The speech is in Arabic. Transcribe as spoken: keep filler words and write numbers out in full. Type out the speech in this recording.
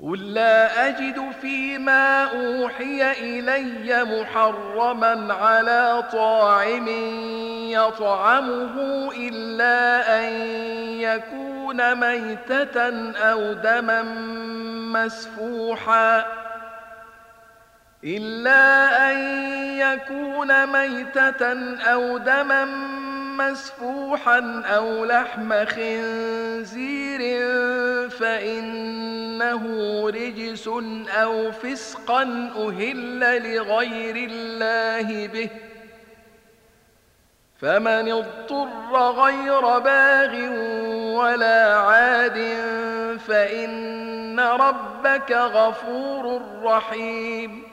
قل لا أجد فيما أوحي إلي محرما على طاعم يطعمه إلا أن يكون ميتة أو دما مسفوحا إلا أن يكون ميتة أو دما مسفوحا أو لحم خنزير فإنه رجس أو فسقا أهل لغير الله به فمن اضطر غير باغ ولا عاد فإن ربك غفور رحيم